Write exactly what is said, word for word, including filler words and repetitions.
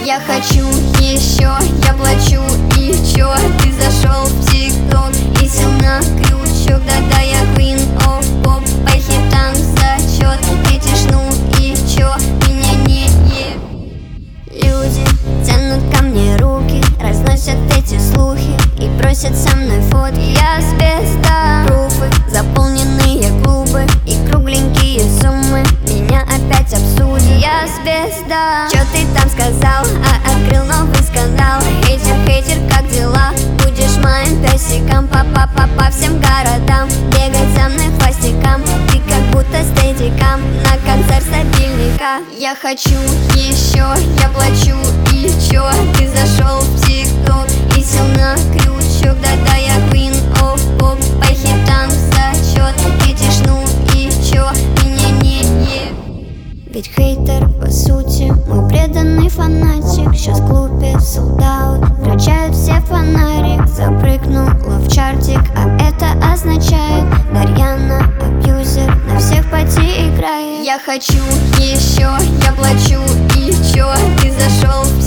Я хочу еще, я плачу, и чё? Ты зашел в ТикТок и сел на крючок. Да-да, я Queen of Pop, по хитам зачет. Кричишь, ну и чё? Меня не е... Люди тянут ко мне руки, разносят эти слухи и просят со мной фотки. Я звезда, пруфы, заполненные клубы и кругленькие суммы меня опять обсудят. Я звезда. Чё ты там сказал? А открыл новый скандал. Хейтер, хейтер, как дела? Будешь моим песиком по-по-по по всем городам, бегать за мной хвостиком. Ты как будто стедиком на концерт стабильника. Я хочу еще, я плачу, и чё? Ты зашел в ТикТок и сел на крючок. Да-да, я Queen of Pop, по хитам зачет. Кричишь, ну и чё? Меня не е... Ведь хейтер, по сути, мой преданный фанатик. Сейчас в клубе sold out, включают все фонарик. Запрыгнула в чартик, а это означает: Дарьяна абьюзер, на всех поти играет. Я хочу еще, я плачу, и чё? Ты зашел в